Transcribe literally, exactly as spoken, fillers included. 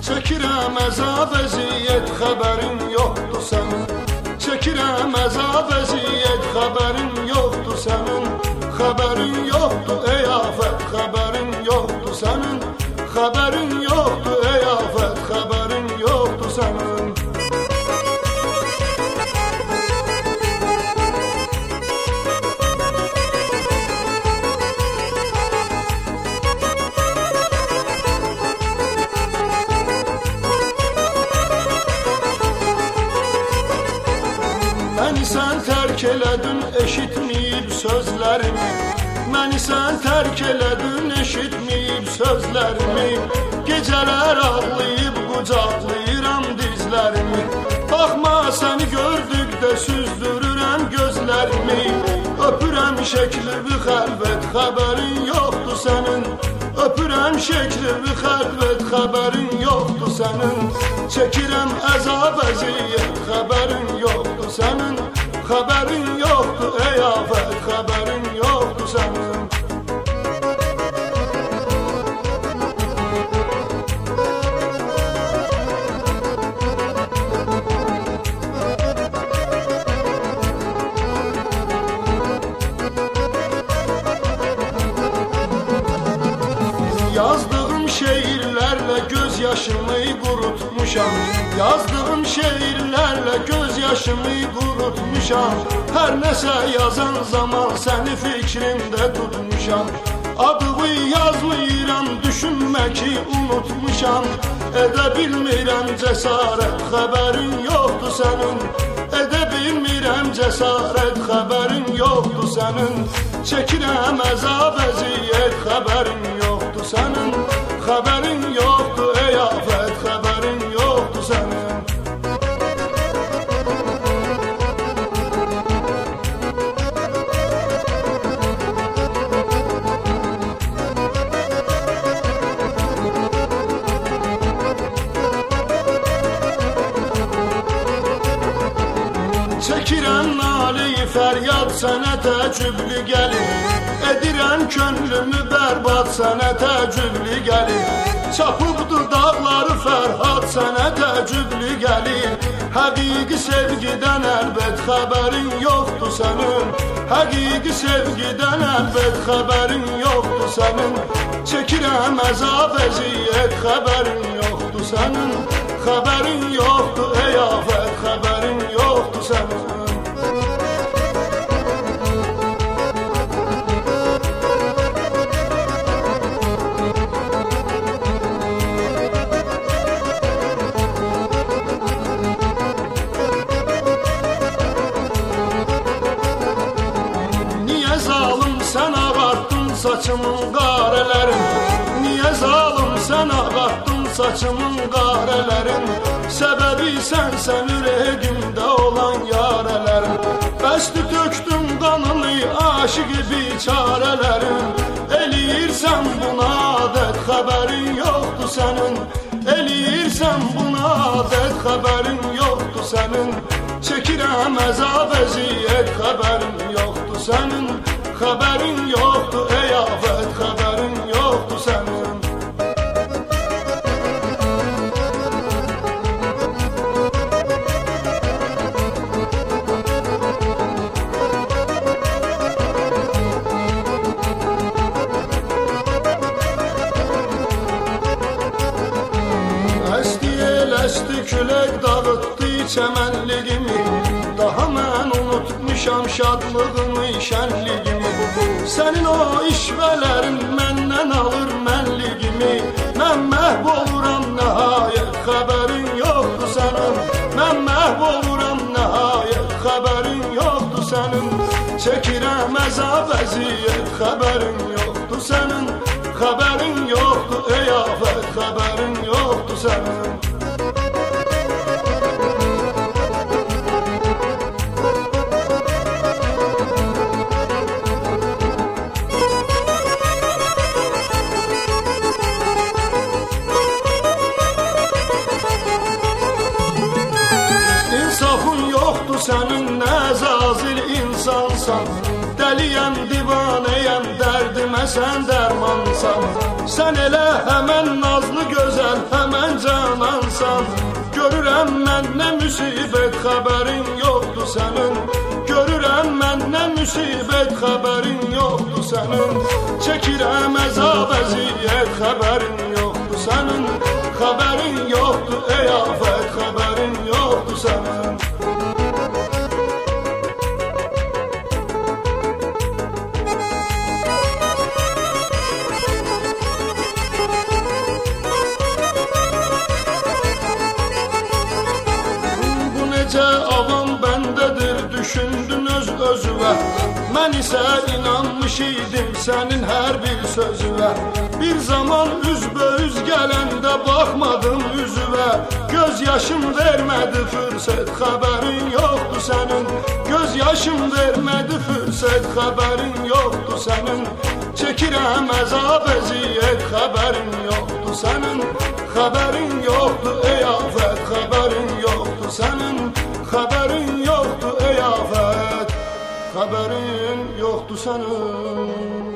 Çəkirəm əzab əziyyət, xəbərin yoxdur sənin. Çəkirəm əzab əziyyət, xəbərin yoxdur sənin. Xəbərin yoxdur ey afət, xəbərin yoxdur sənin. Xəbərin yoxdur ey afət, xəbərin yoxdur sənin. Məni sən tərk elədin, eşitməyib sözlərimi. Məni sən tərk elədin, eşitməyib sözlərimi. Gecələr ağlayıb qucaqlayıram dizlərimi. Baxma səni gördükdə süzdürürəm gözlərimi. Öpürəm şəkli xəlvət, xəbərin yoxdur sənin. Öpürəm şəkli xəlvət, xəbərin yoxdur sənin. Çəkirəm əzab əziyyət, xəbərin yoxdur sənin. Xəbərin yoxdur ey afət, xəbərin yoxdur sənin. Yazdığım şeirlərlə göz yaşımı qurutmuşam. Yazdığım şeirlərlə göz yaşımı qurutmuşam. Hər nəsə yazan zaman səni fikrimdə tutmuşam. Adımı yazmayıram, düşünməki unutmuşam. Edə bilmirəm cəsarət, xəbərin yoxdur sənin. Edə bilmirəm cəsarət, xəbərin yoxdur sənin. Çəkirəm əzab əziyyət, xəbərin yoxdur sənin. Xəbərin yoxdur ey afət, xəbərin yoxdur sənin. Çəkirəm nalı-i fəryad, sənə təəccüblü gəlir. Edirəm könlümü bərbad, sənə təəccüblü gəlir. Çapıbdır dağları Fərhad, sənə təəccüblü gəlir. Həqiqi sevgidən əlbət xəbərin yoxdur sənin. Həqiqi sevgidən əlbət xəbərin yoxdur sənin. Çəkirəm əzab əziyyət, xəbərin yoxdur sənin. Xəbərin yoxdur ey afət, xəbərin yoxdur sənin. Niyə zalım sən ağartdın saçımın qarələrin? Niyə zalım sən ağartdın saçımın qarələrin? Səbəbi sənsən ürəyimdə olan yarələrin. Bəstü tökdüm qanını aşıqı biçarələrin. Eləyirsən buna adət, xəbərin yoxdur sənin. Eləyirsən buna adət, xəbərin yoxdur sənin. Çəkirəm əzab əziyyət, xəbərin yoxdur sənin. Xəbərin yoxdur ey afət, xəbərin yoxdur sənin. Əsti külək dağıtdı çəmənliyimi. Daha mən unutmuşam şadlığını, şənliyimi. Sənin o işvələrin məndən alır mənliyimi. Mən məhv oluram nəhayət, xəbərin yoxdur sənin. Mən məhv oluram nəhayət, xəbərin yoxdur sənin. Çəkirəm əzab əziyyət, xəbərin yoxdur sənin. Xəbərin yoxdur ey afət, xəbərin yoxdur sənin. İnsafın yoxdur sənin, nə zazil insansan. Dəli Deliyəm, divanəyəm, dərdimə sən dərmansan. Sən elə həmən nazlı gözəl, həmən canansan. Görürəm mən nə müsibət, xəbərin yoxdur sənin. Görürəm mən nə müsibət, xəbərin yoxdur sənin. Çəkirəm əzab əziyyət, xəbərin yoxdur sənin. Xəbərin yoxdur ey afət, xəbərin yoxdur sənin. Necə avam bəndədir, düşündün öz özüvə. Mən isə inanmış idim sənin hər bir sözüvə. Bir zaman üzbəüz gələndə baxmadım üzüvə. Göz yaşım vermədi fürsət, xəbərin yoxdur sənin. Göz yaşım vermədi fürsət, xəbərin yoxdur sənin. Çəkirəm əzab əziyyət, xəbərin yoxdur sənin. Xəbərin yoxdur ey afət, xəbərin yoxdur sənin. Xəbərin yoxdur ey afət, xəbərin yoxdur sənin.